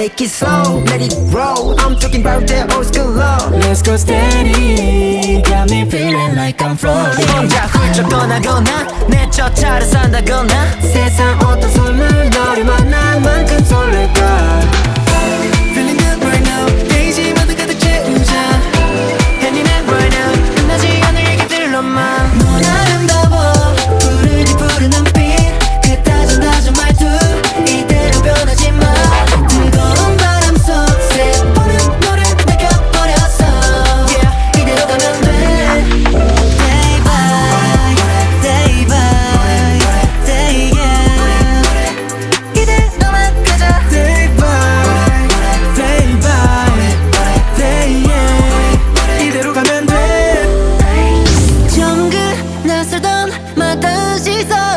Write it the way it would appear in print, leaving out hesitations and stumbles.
take it slow, let it roll. I'm talking about the old school love. Let's go steady. Got me feeling like I'm floating. 혼자 훌쩍 떠나거나 내 첫 차를 산다거나 세상 어떤 선물 너를 만난 만큼 설렐까. Feeling good right now 데이지 모두 가득 채우자 Hand in hand right now 끝나지 않을 얘기들로만 넌 아름다워 푸르디 푸른 눈빛 그 다정다정 말투 이대로 변하지 마 뜨거운 바람 속 새버린 너를 느껴버렸어 Yeah 이대로 가면 돼 Day by day by day yeah 이대로만 가자 Day by day by day yeah 이대로 가면 돼 정그 낯설던 마다운 시선